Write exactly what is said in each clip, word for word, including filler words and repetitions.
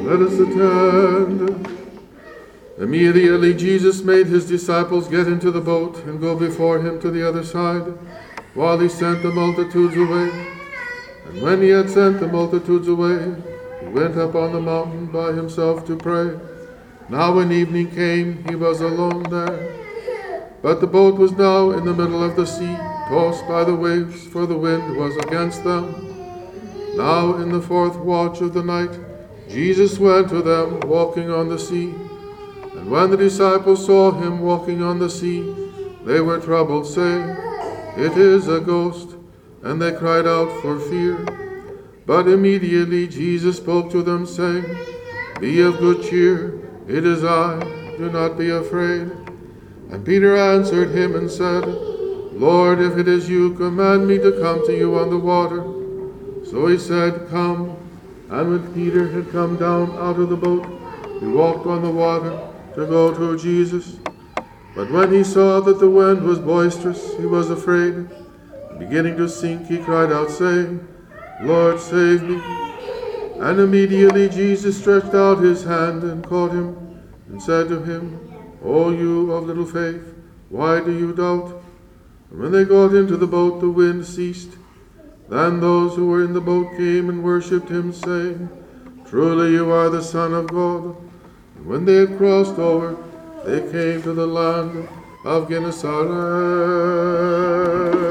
Let us attend. Immediately Jesus made his disciples get into the boat and go before him to the other side, while he sent the multitudes away. And when he had sent the multitudes away, he went up on the mountain by himself to pray. Now when evening came, he was alone there. But the boat was now in the middle of the sea, tossed by the waves, for the wind was against them. Now in the fourth watch of the night, Jesus went to them, walking on the sea. And when the disciples saw him walking on the sea, they were troubled, saying, "It is a ghost," and they cried out for fear. But immediately Jesus spoke to them, saying, "Be of good cheer, it is I, do not be afraid." And Peter answered him and said, "Lord, if it is you, command me to come to you on the water." So he said, "Come." And when Peter had come down out of the boat, he walked on the water to go to Jesus. But when he saw that the wind was boisterous, he was afraid. And beginning to sink, he cried out, saying, "Lord, save me." And immediately Jesus stretched out his hand and caught him, and said to him, "O you of little faith, why do you doubt?" And when they got into the boat, the wind ceased. Then those who were in the boat came and worshipped him, saying, "Truly you are the Son of God." And when they had crossed over, they came to the land of Gennesaret.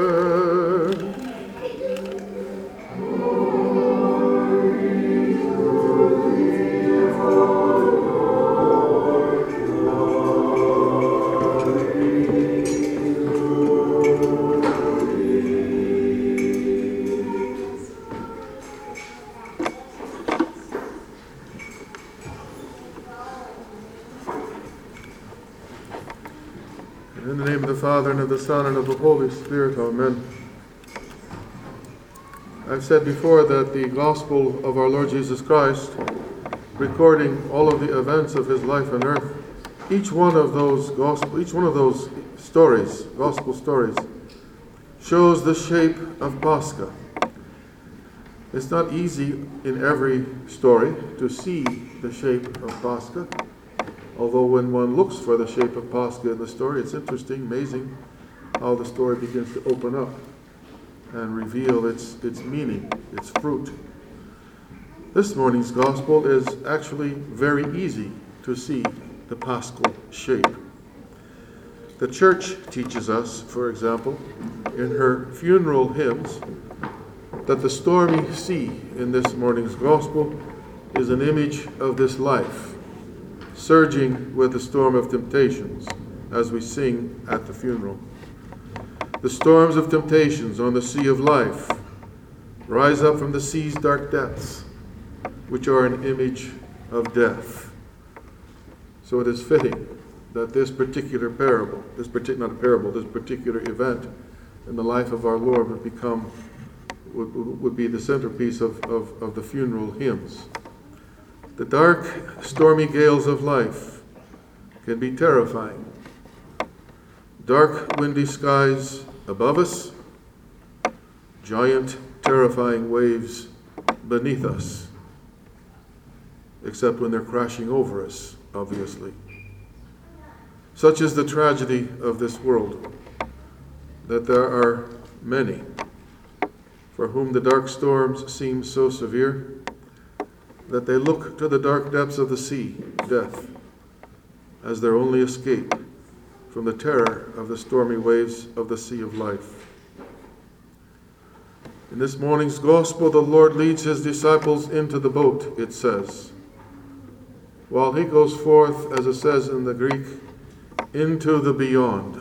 In the name of the Father, and of the Son, and of the Holy Spirit, amen. I've said before that the Gospel of our Lord Jesus Christ, recording all of the events of his life on earth, each one of those gospel, each one of those stories, gospel stories, shows the shape of Pascha. It's not easy in every story to see the shape of Pascha. Although when one looks for the shape of Pascha in the story, it's interesting, amazing how the story begins to open up and reveal its, its meaning, its fruit. This morning's gospel is actually very easy to see the Paschal shape. The church teaches us, for example, in her funeral hymns, that the stormy sea in this morning's gospel is an image of this life, surging with the storm of temptations, as we sing at the funeral. The storms of temptations on the sea of life rise up from the sea's dark depths, which are an image of death. So it is fitting that this particular parable, this particular not parable, this particular event in the life of our Lord would become, would, would be the centerpiece of, of, of the funeral hymns. The dark, stormy gales of life can be terrifying. Dark, windy skies above us, giant, terrifying waves beneath us, except when they're crashing over us, obviously. Such is the tragedy of this world, that there are many for whom the dark storms seem so severe that they look to the dark depths of the sea, death, as their only escape from the terror of the stormy waves of the sea of life. In this morning's gospel, the Lord leads his disciples into the boat, it says, while he goes forth, as it says in the Greek, into the beyond.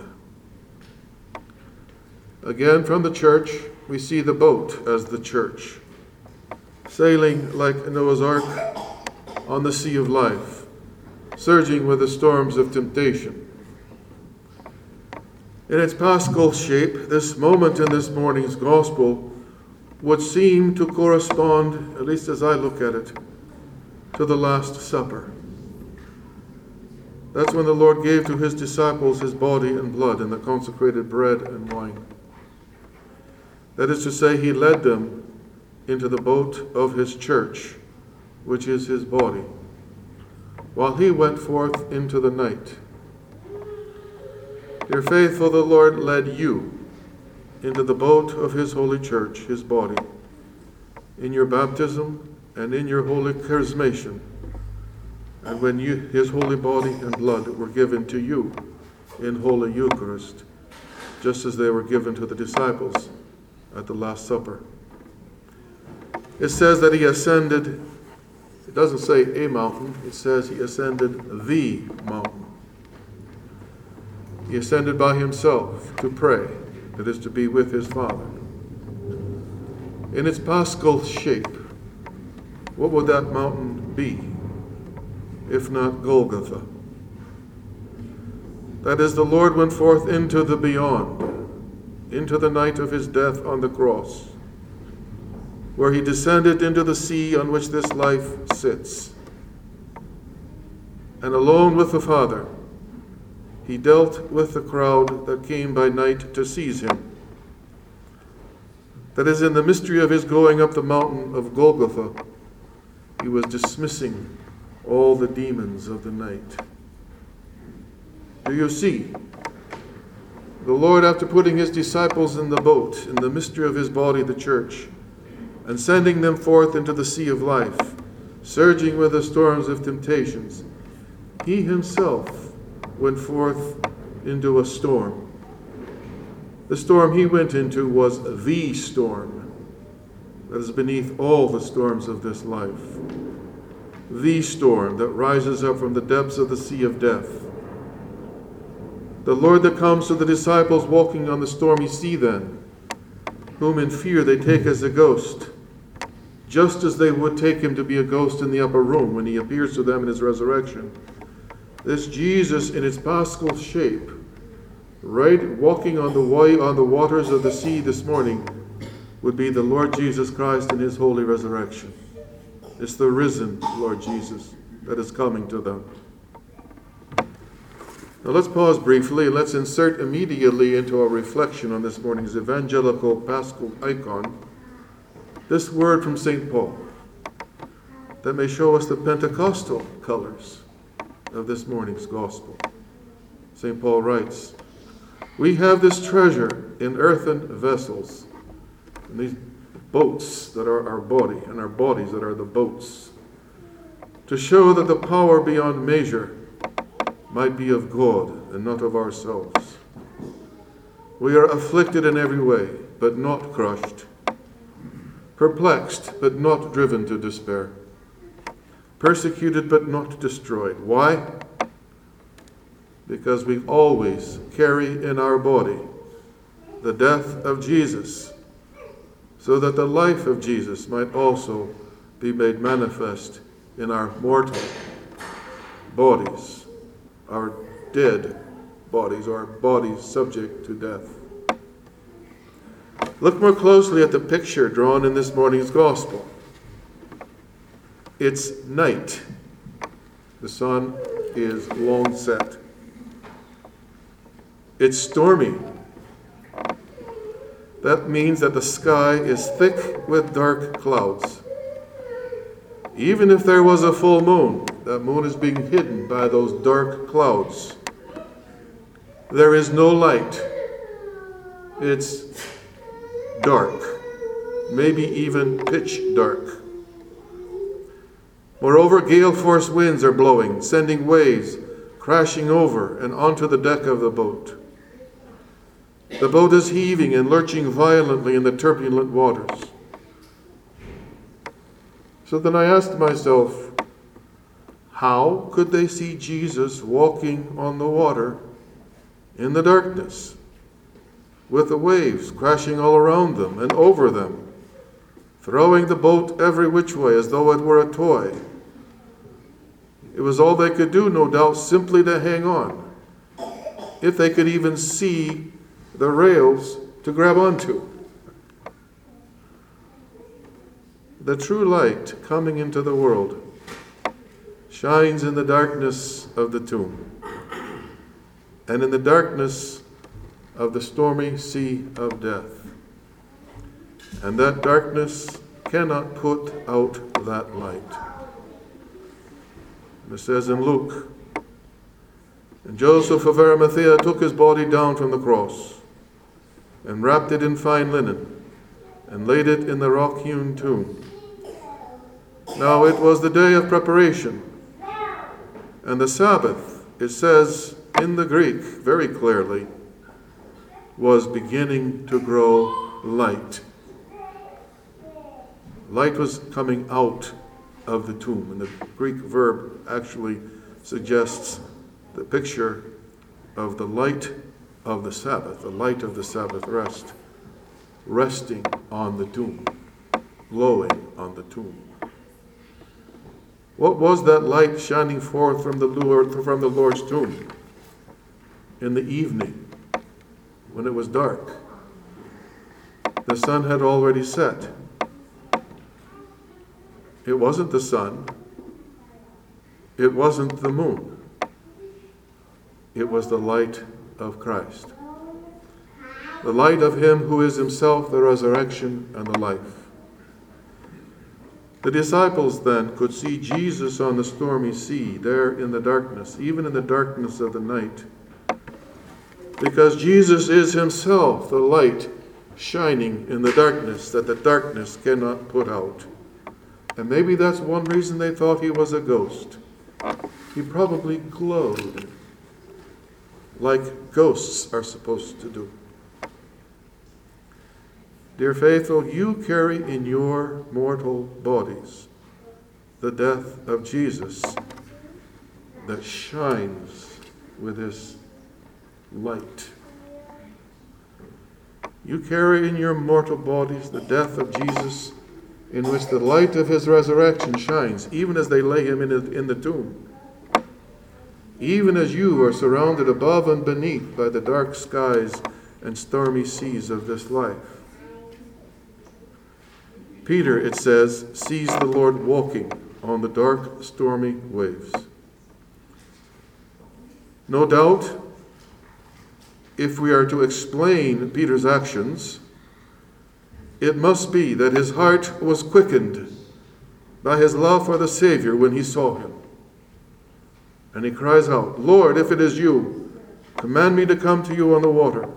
Again, from the church, we see the boat as the church, sailing like Noah's Ark on the sea of life, surging with the storms of temptation. In its paschal shape, this moment in this morning's gospel would seem to correspond, at least as I look at it, to the Last Supper. That's when the Lord gave to his disciples his body and blood and the consecrated bread and wine. That is to say, he led them into the boat of his church, which is his body, while he went forth into the night. Dear faithful, the Lord led you into the boat of his holy church, his body, in your baptism and in your holy charismation, and when you, his holy body and blood were given to you in Holy Eucharist, just as they were given to the disciples at the Last Supper. It says that he ascended, it doesn't say a mountain, it says he ascended the mountain. He ascended by himself to pray, that is, to be with his Father. In its paschal shape, what would that mountain be, if not Golgotha? That is, the Lord went forth into the beyond, into the night of his death on the cross, where he descended into the sea on which this life sits. And alone with the Father, he dealt with the crowd that came by night to seize him. That is, in the mystery of his going up the mountain of Golgotha, he was dismissing all the demons of the night. Do you see? The Lord, after putting his disciples in the boat, in the mystery of his body, the church, and sending them forth into the sea of life, surging with the storms of temptations, he himself went forth into a storm. The storm he went into was the storm that is beneath all the storms of this life. The storm that rises up from the depths of the sea of death. The Lord that comes to the disciples walking on the stormy sea then, whom in fear they take as a ghost, just as they would take him to be a ghost in the upper room when he appears to them in his resurrection. This Jesus in its paschal shape, right walking on the way on the waters of the sea this morning, would be the Lord Jesus Christ in his holy resurrection. It's the risen Lord Jesus that is coming to them. Now let's pause briefly and let's insert immediately into our reflection on this morning's evangelical paschal icon this word from Saint Paul that may show us the Pentecostal colors of this morning's gospel. Saint Paul writes, "We have this treasure in earthen vessels," in these boats that are our body, and our bodies that are the boats, "to show that the power beyond measure might be of God and not of ourselves. We are afflicted in every way, but not crushed, perplexed, but not driven to despair, persecuted, but not destroyed." Why? Because we always carry in our body the death of Jesus, so that the life of Jesus might also be made manifest in our mortal bodies, our dead bodies, our bodies subject to death. Look more closely at the picture drawn in this morning's gospel. It's night. The sun is long set. It's stormy. That means that the sky is thick with dark clouds. Even if there was a full moon, that moon is being hidden by those dark clouds. There is no light. It's dark, maybe even pitch dark. Moreover, gale force winds are blowing, sending waves crashing over and onto the deck of the boat. The boat is heaving and lurching violently in the turbulent waters. So then I asked myself, how could they see Jesus walking on the water in the darkness, with the waves crashing all around them and over them, throwing the boat every which way as though it were a toy? It was all they could do, no doubt, simply to hang on, if they could even see the rails to grab onto. The true light coming into the world shines in the darkness of the tomb and in the darkness of the stormy sea of death. And that darkness cannot put out that light. It says in Luke, and Joseph of Arimathea took his body down from the cross and wrapped it in fine linen and laid it in the rock-hewn tomb. Now it was the day of preparation, and the Sabbath, it says in the Greek very clearly, was beginning to grow light. Light was coming out of the tomb, and the Greek verb actually suggests the picture of the light of the Sabbath, the light of the Sabbath rest, resting on the tomb, glowing on the tomb. What was that light shining forth from the Lord, from the Lord's tomb in the evening when it was dark? The sun had already set. It wasn't the sun. It wasn't the moon. It was the light of Christ. The light of him who is himself the resurrection and the life. The disciples then could see Jesus on the stormy sea, there in the darkness, even in the darkness of the night, because Jesus is himself the light shining in the darkness that the darkness cannot put out. And maybe that's one reason they thought he was a ghost. He probably glowed like ghosts are supposed to do. Dear faithful, you carry in your mortal bodies the death of Jesus that shines with his light. You carry in your mortal bodies the death of Jesus, in which the light of his resurrection shines, even as they lay him in the, in the tomb. Even as you are surrounded above and beneath by the dark skies and stormy seas of this life. Peter, it says, sees the Lord walking on the dark, stormy waves. No doubt, if we are to explain Peter's actions, it must be that his heart was quickened by his love for the Savior when he saw him. And he cries out, Lord, if it is you, command me to come to you on the water.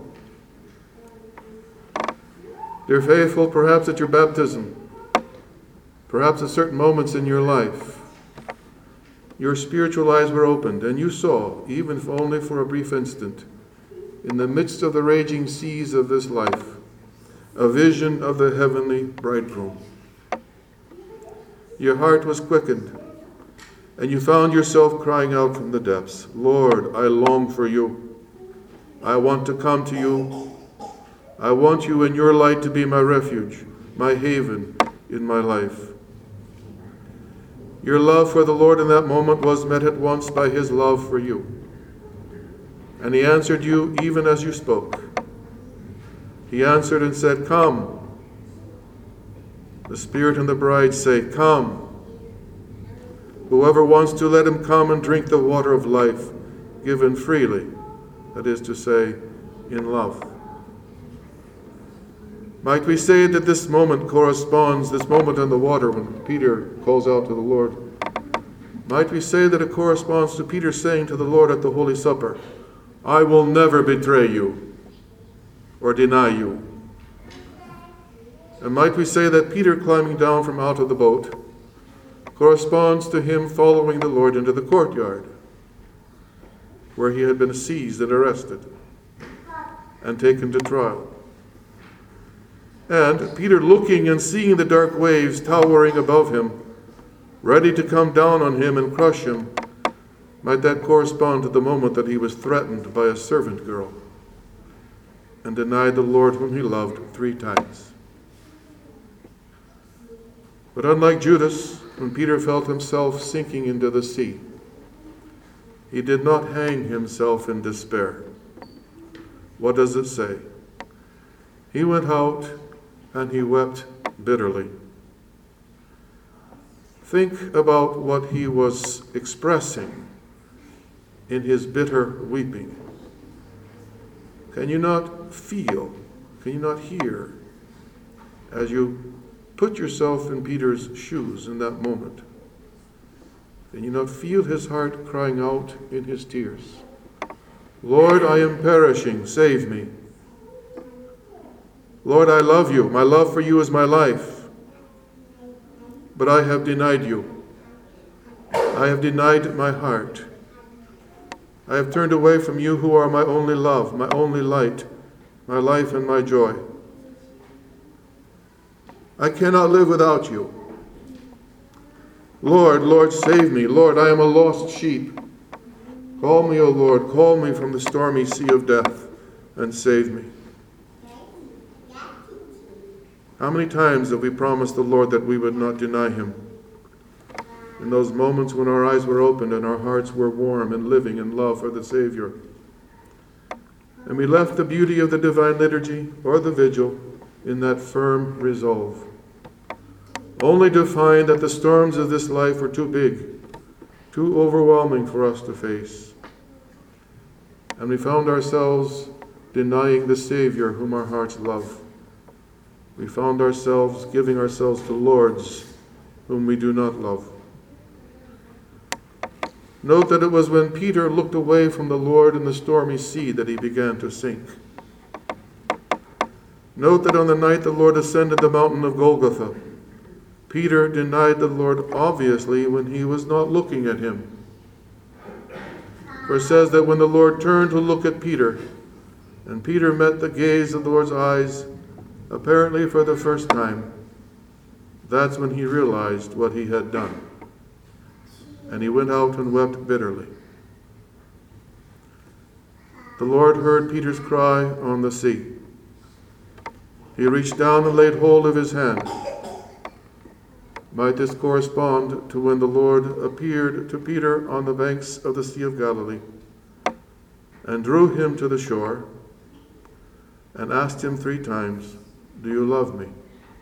Dear faithful, perhaps at your baptism, perhaps at certain moments in your life, your spiritual eyes were opened and you saw, even if only for a brief instant, in the midst of the raging seas of this life, a vision of the heavenly bridegroom. Your heart was quickened, and you found yourself crying out from the depths, Lord, I long for you. I want to come to you. I want you in your light to be my refuge, my haven in my life. Your love for the Lord in that moment was met at once by his love for you. And he answered you even as you spoke. He answered and said, come. The Spirit and the bride say, come. Whoever wants to, let him come and drink the water of life, given freely, that is to say, in love. Might we say that this moment corresponds, this moment on the water when Peter calls out to the Lord, might we say that it corresponds to Peter saying to the Lord at the Holy Supper, I will never betray you or deny you. And might we say that Peter climbing down from out of the boat corresponds to him following the Lord into the courtyard, where he had been seized and arrested and taken to trial. And Peter looking and seeing the dark waves towering above him, ready to come down on him and crush him, might that correspond to the moment that he was threatened by a servant girl and denied the Lord whom he loved three times. But unlike Judas, when Peter felt himself sinking into the sea, he did not hang himself in despair. What does it say? He went out and he wept bitterly. Think about what he was expressing in his bitter weeping. Can you not feel, can you not hear, as you put yourself in Peter's shoes in that moment? Can you not feel his heart crying out in his tears? Lord, I am perishing, save me. Lord, I love you. My love for you is my life. But I have denied you. I have denied my heart. I have turned away from you who are my only love, my only light, my life and my joy. I cannot live without you. Lord, Lord, save me. Lord, I am a lost sheep. Call me, O Lord, call me from the stormy sea of death and save me. How many times have we promised the Lord that we would not deny him? In those moments when our eyes were opened and our hearts were warm and living in love for the Savior. And we left the beauty of the divine liturgy or the vigil in that firm resolve, only to find that the storms of this life were too big, too overwhelming for us to face. And we found ourselves denying the Savior whom our hearts love. We found ourselves giving ourselves to lords whom we do not love. Note that it was when Peter looked away from the Lord in the stormy sea that he began to sink. Note that on the night the Lord ascended the mountain of Golgotha, Peter denied the Lord obviously when he was not looking at him. For it says that when the Lord turned to look at Peter, and Peter met the gaze of the Lord's eyes, apparently for the first time, that's when he realized what he had done. And he went out and wept bitterly. The Lord heard Peter's cry on the sea. He reached down and laid hold of his hand. Might this correspond to when the Lord appeared to Peter on the banks of the Sea of Galilee and drew him to the shore and asked him three times, "Do you love me?"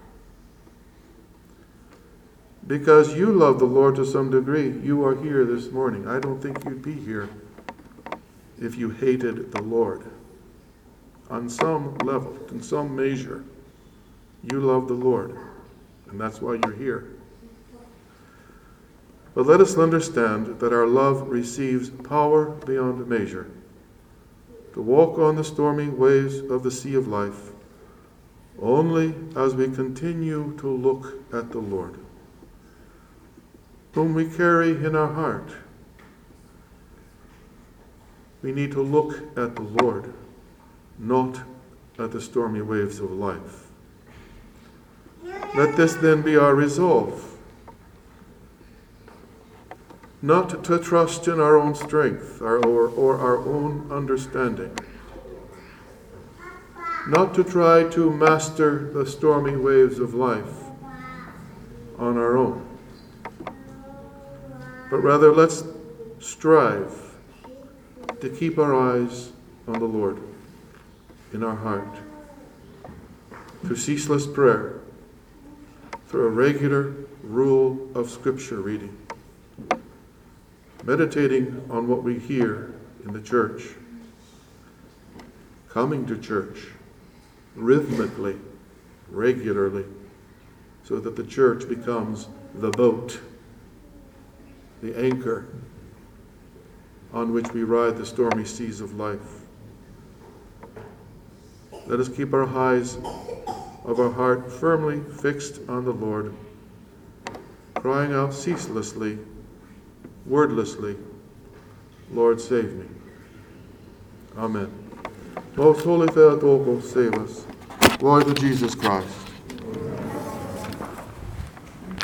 Because you love the Lord to some degree, you are here this morning. I don't think you'd be here if you hated the Lord. On some level, in some measure, you love the Lord, and that's why you're here. But let us understand that our love receives power beyond measure to walk on the stormy waves of the sea of life only as we continue to look at the Lord, whom we carry in our heart. We need to look at the Lord, not at the stormy waves of life. Let this then be our resolve, not to trust in our own strength or, or, or our own understanding, not to try to master the stormy waves of life on our own, but rather let's strive to keep our eyes on the Lord in our heart, through ceaseless prayer, through a regular rule of Scripture reading, meditating on what we hear in the church, coming to church rhythmically, regularly, so that the church becomes the boat, the anchor on which we ride the stormy seas of life. Let us keep our eyes of our heart firmly fixed on the Lord, crying out ceaselessly, wordlessly, "Lord, save me." Amen. Most Holy Theotokos, save us. Glory to Jesus Christ.